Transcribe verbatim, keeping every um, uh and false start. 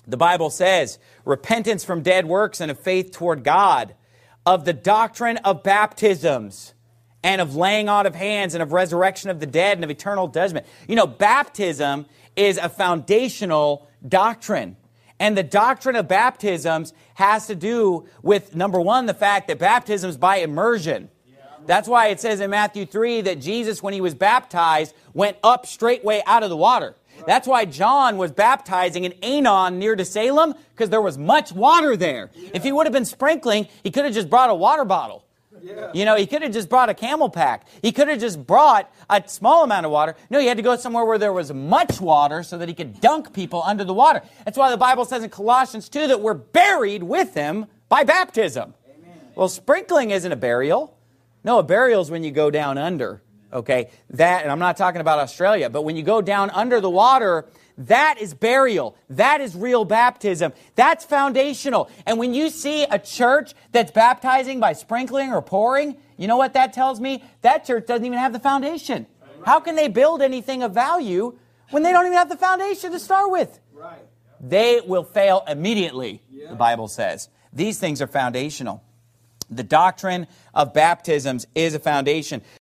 The Bible says, repentance from dead works and of faith toward God, of the doctrine of baptisms, and of laying on of hands, and of resurrection of the dead, and of eternal judgment. You know, baptism is a foundational doctrine. And the doctrine of baptisms has to do with, number one, the fact that baptism is by immersion. That's why it says in Matthew three that Jesus, when he was baptized, went up straightway out of the water. That's why John was baptizing in Aenon near to Salem, because there was much water there. Yeah. If he would have been sprinkling, he could have just brought a water bottle. Yeah. You know, he could have just brought a camel pack. He could have just brought a small amount of water. No, he had to go somewhere where there was much water so that he could dunk people under the water. That's why the Bible says in Colossians two that we're buried with him by baptism. Amen. Well, sprinkling isn't a burial. No, a burial is when you go down under. Okay, that, and I'm not talking about Australia, but when you go down under the water, that is burial. That is real baptism. That's foundational. And when you see a church that's baptizing by sprinkling or pouring, you know what that tells me? That church doesn't even have the foundation. How can they build anything of value when they don't even have the foundation to start with? Right. They will fail immediately, yeah. The Bible says. These things are foundational. The doctrine of baptisms is a foundation.